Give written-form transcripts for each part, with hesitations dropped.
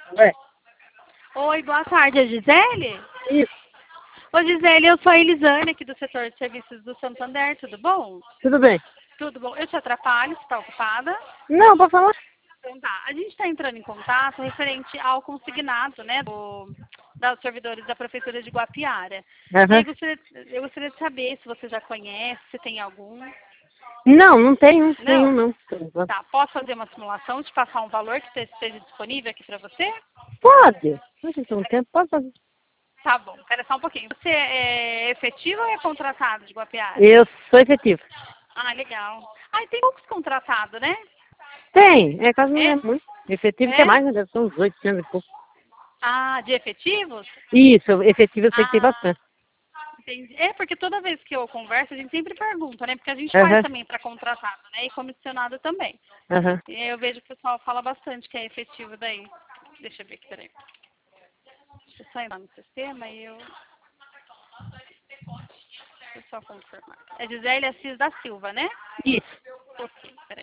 Ué, Oi, boa tarde, é Gisele? isso, Ô, Gisele, eu sou a Elisane, aqui do setor de serviços do Santander, tudo bom? tudo bem. Tudo bom. Eu te atrapalho, você está ocupada? Não, pode falar. Então tá, a gente está entrando em contato referente ao consignado, né, dos servidores da Prefeitura de Guapiara. E aí Aham. eu gostaria de saber se você já conhece, se tem algum. Não, não tenho nenhum, Não? não. Por enquanto. Tá, posso fazer uma simulação, te passar um valor que esteja disponível aqui para você? Pode. Não sei se tem tempo, pode fazer. Tá bom, espera só um pouquinho. Você é efetivo ou é contratado de Guapiara? Eu sou efetivo. Ah, legal. Ah, e tem poucos contratados, né? Tem, quase não É? é muito. Efetivo que é É? mais, né? Deve ser uns 800 e pouco. Ah, de efetivos? Isso, efetivo eu sei que tem Ah, bastante. entendi. É, porque toda vez que eu converso, a gente sempre pergunta, né? Porque a gente faz Aham, também para contratado, né? E comissionado também. aham. E eu vejo que o pessoal fala bastante que é efetivo daí. Deixa eu ver aqui, peraí. Deixa eu só ir lá no sistema e deixa eu só confirmar. É Gisele Assis da Silva, né? Isso. Ok, peraí.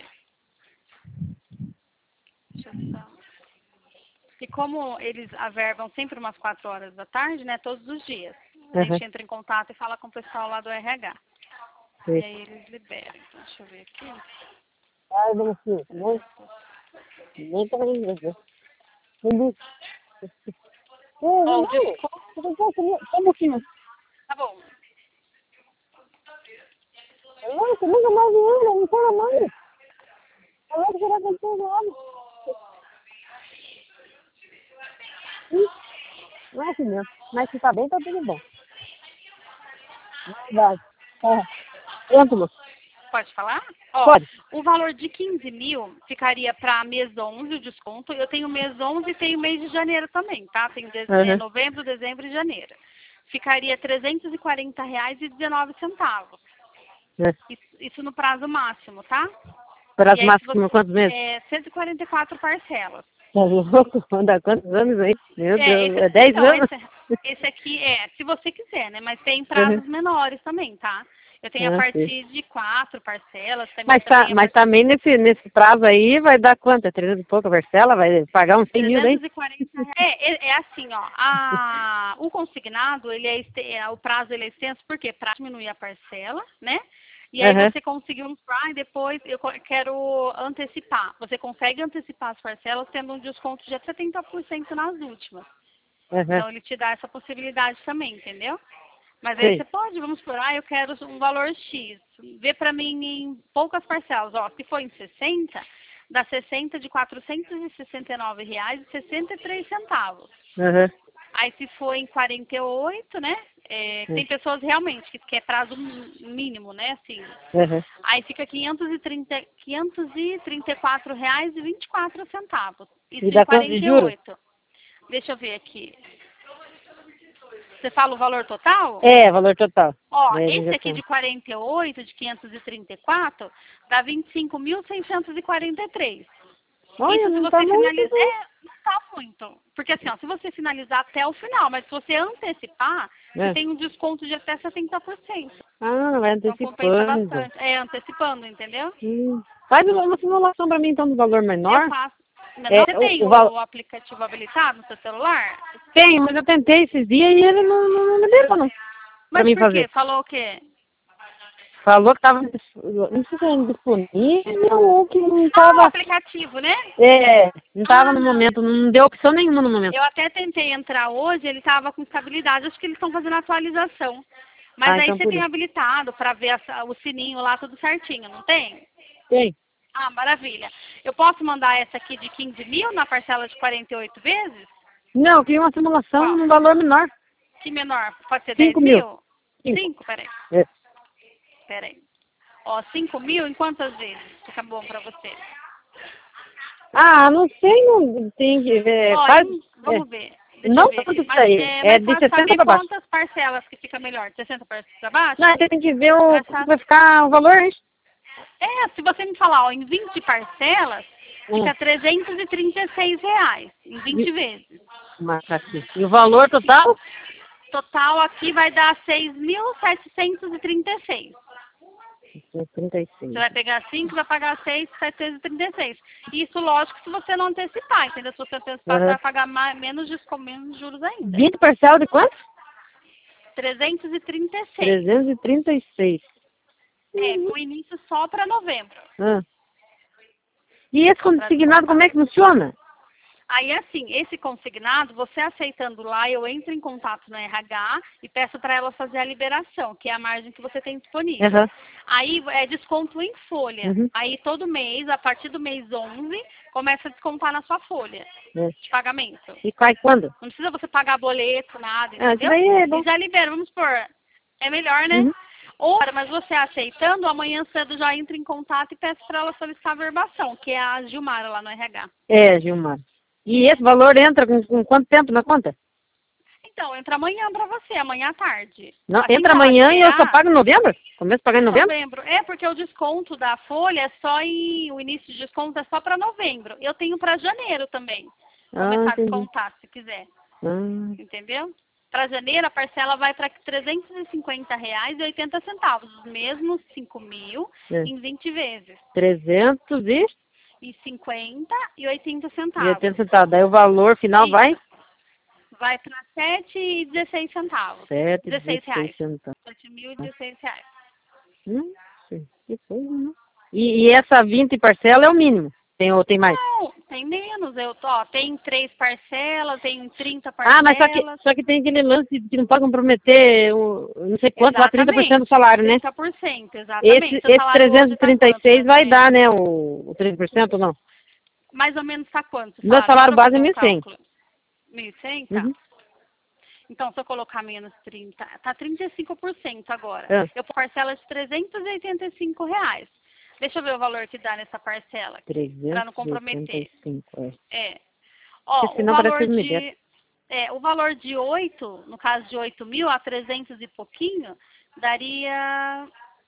Deixa eu só... E como eles averbam sempre umas 4 horas da tarde, né? Todos os dias. A Aham. gente entra em contato e fala com o pessoal lá do RH. E Sei. aí eles liberam. Então, deixa eu ver aqui. Ai, vamos sim. Nem também inglês. Não, Ó, não, o desconto. só um pouquinho. Tá bom. Não, você nunca mais viu, não fala mais. Falou que será que eu tenho nada. Não é assim mesmo. Mas se tá bem, tá tudo bom. Vai. É. Pronto, moço. Pode falar? Ó, Pode. o valor de 15 mil ficaria para mês 11 o desconto. Eu tenho mês 11 e tenho mês de janeiro também, tá? Tenho Aham. novembro, dezembro e janeiro. Ficaria R$ 340,19. É. Isso no prazo máximo, tá? E Prazo aí, se máximo, você. quantos meses? 144 parcelas. Tá louco? Anda quantos anos aí? Meu Deus, é 10 Então, anos? esse aqui é, se você quiser, né? Mas tem Uhum. prazos menores também, tá? Eu tenho a Ah, sim. partir de 4 parcelas, também a Mas partir também nesse prazo aí vai dar quanto? É 300 e pouco a parcela? Vai pagar uns 100 mil daí? 340 reais. É assim, ó. O consignado, o prazo ele é extenso, porque para diminuir a parcela, né? E aí Aham, você conseguiu um e depois quero antecipar. Você consegue antecipar as parcelas tendo um desconto de até 70% nas últimas. aham, Então ele te dá essa possibilidade também, entendeu? Mas aí sei. você pode, vamos por, eu quero um valor X. Vê para mim em poucas parcelas. Ó, se for em 60, dá 60 de R$ 469,63. Aham, Aí se for em 48, né? Tem pessoas realmente que quer prazo mínimo, né? Assim. aham. Aí fica R$ 534,24. E Isso em dá quanto de juros? 48. Deixa eu ver aqui. Você fala o valor total? É, valor total. Ó, Daí a gente esse já aqui tem. de 48, de 534, dá 25.643. Olha, Isso se não tá você muito finalizar. bom. Não tá muito. Porque assim, ó, se você finalizar até o final, mas se você antecipar, você É. tem um desconto de até 70%. Ah, vai Então compensa antecipando. bastante. É, antecipando, entendeu? Faz uma simulação pra mim então do valor Eu menor. faço. É, Você tem o val... o aplicativo habilitado no seu celular? Tem, mas eu tentei esses dias e ele não liberou, não. Pra Mas mim por quê? fazer. Falou o quê? Falou que tava, não sei se era indisponível ou que não Ah, o tava, aplicativo, né? não tava Ah, no não. momento, não deu opção nenhuma no momento. Eu até tentei entrar hoje, ele estava com estabilidade, acho que eles estão fazendo atualização. Mas Ah, aí então você por tem isso. habilitado para ver o sininho lá tudo certinho, não tem? Tem. Ah, maravilha. Eu posso mandar essa aqui de 15 mil na parcela de 48 vezes? Não, eu queria uma simulação Qual? num valor menor. Que menor? Pode ser 10 5 mil. mil? 5. 5? Peraí. É. Peraí. Ó, 5 mil em quantas vezes fica bom para você? Ah, não sei, não tem que ver. Ó, Faz, é. vamos ver. Deixa eu Não ver tanto aqui. isso aí. É É mais de fácil 60 saber para baixo. quantas parcelas que fica melhor. 60 parcelas para baixo? Não, você tem que ver Mais o que fácil. vai ficar o valor, hein? É, se você me falar, ó, em 20 parcelas, fica Hum. R$ 336 em 20 vezes. Marca aqui. E o valor total? Total aqui vai dar 6.736. Você vai pegar 5, vai pagar 6.736. Isso, lógico, se você não antecipar, entendeu? Se você antecipar, você vai pagar menos juros ainda. 20 parcela de quanto? 336. 336. O início só para novembro. E esse consignado, como é que funciona? Aí, assim, esse consignado, você aceitando lá, eu entro em contato no RH e peço para ela fazer a liberação, que é a margem que você tem disponível. Aí é desconto em folha. Aí todo mês, a partir do mês 11, começa a descontar na sua folha de pagamento. E cai quando? Não precisa você pagar boleto, nada, Isso entendeu? daí é bom. E já libera, vamos supor, é melhor, né? Ou, mas você aceitando, amanhã cedo já entra em contato e peço para ela solicitar a verbação, que é a Gilmara lá no RH. Gilmar. E esse valor entra com quanto tempo na conta? Então, entra amanhã para você, amanhã à tarde. Não, Assim entra que ela amanhã e eu só liberar, pago em novembro? Começo a pagar em novembro? É, porque o desconto da folha é só o início de desconto é só para novembro. Eu tenho para janeiro também. Começar a descontar, se quiser. Entendeu? Para janeiro, a parcela vai para R$ 350,80. Os mesmos 5.000 em 20 vezes. 350,80 centavos. Daí o valor final vai? Vai para R$ 7,16. 7,16 centavos. R$7.016. Que coisa, né? E essa 20 parcela é o mínimo? Ou tem mais? Não, tem menos. Tem 3 parcelas, tem 30 parcelas. Mas só que tem aquele lance que não pode comprometer, não sei quanto, lá 30% do salário, né? 30%, exatamente. Esse 336 vai dar, né, o 30% ou não? Mais ou menos tá quanto? Meu salário base é 1.100. 1.100, tá? Então, se eu colocar menos 30, tá 35% agora. Eu parcela de R$385. Deixa eu ver o valor que dá nessa parcela, para não comprometer. O valor de 8, no caso de 8.000 a 300 e pouquinho, daria,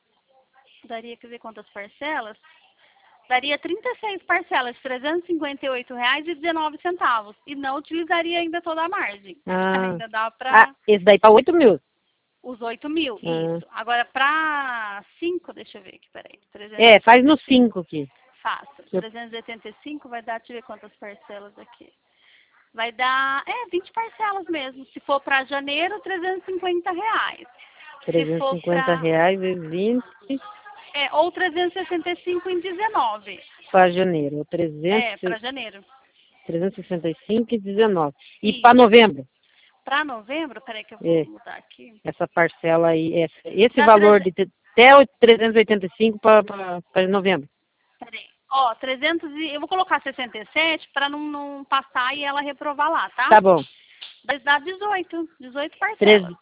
quer ver quantas parcelas? Daria 36 parcelas de R$358,19 e não utilizaria ainda toda a margem. Ainda dá para... esse daí para 8.000. Os 8.000, isso. Agora, para 5, deixa eu ver aqui, peraí. Faz no 5 aqui. Faço. 385 vai dar, deixa eu ver quantas parcelas aqui. Vai dar, 20 parcelas mesmo. Se for para janeiro, R$350. R$350 vezes 20. Ou 365 em 19. Para janeiro. Para janeiro. 365 e 19. E para novembro? Para novembro, peraí que eu vou mudar aqui. Essa parcela aí, esse valor de até 385 para novembro. Peraí. Eu vou colocar 67 para não passar e ela reprovar lá, tá? Tá bom. Mas dá 18 parcelas.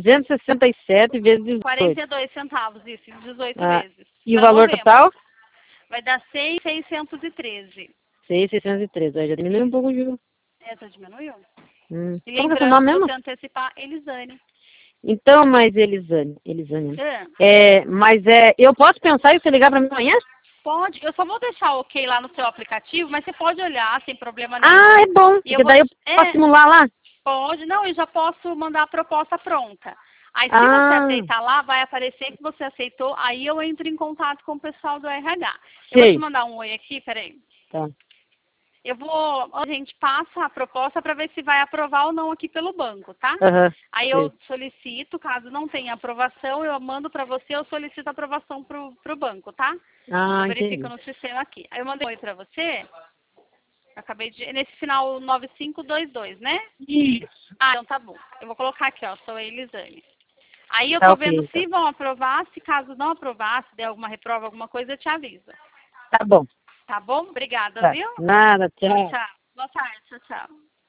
367 vezes 18. 42 centavos, isso, 18 vezes. E o valor total? Vai dar 6.613. 6.613, aí já diminuiu um pouco o juro. Essa diminuiu? Como que é o nome mesmo? Se antecipar, Elisane. Então, mas Elisane. Mas eu posso pensar e você ligar para mim amanhã? Pode, eu só vou deixar ok lá no seu aplicativo, mas você pode olhar sem problema nenhum. É bom, porque daí eu posso simular lá? Pode, não, eu já posso mandar a proposta pronta. Aí se você aceitar lá, vai aparecer que você aceitou, aí eu entro em contato com o pessoal do RH. Eu vou te mandar um oi aqui, peraí. Tá. A gente passa a proposta para ver se vai aprovar ou não aqui pelo banco, tá? Aí eu solicito, caso não tenha aprovação, eu mando para você, eu solicito a aprovação pro banco, tá? Eu verifico no sistema aqui. Aí eu mandei um oi para você. Nesse final 9522, né? Isso. Então tá bom. Eu vou colocar aqui, sou a Elisane. Aí eu tô vendo se vão aprovar, se caso não aprovar, se der alguma reprova, alguma coisa, eu te aviso. Tá bom. Tá bom? Obrigada, viu? Nada, tchau. Tchau. Boa tarde, tchau.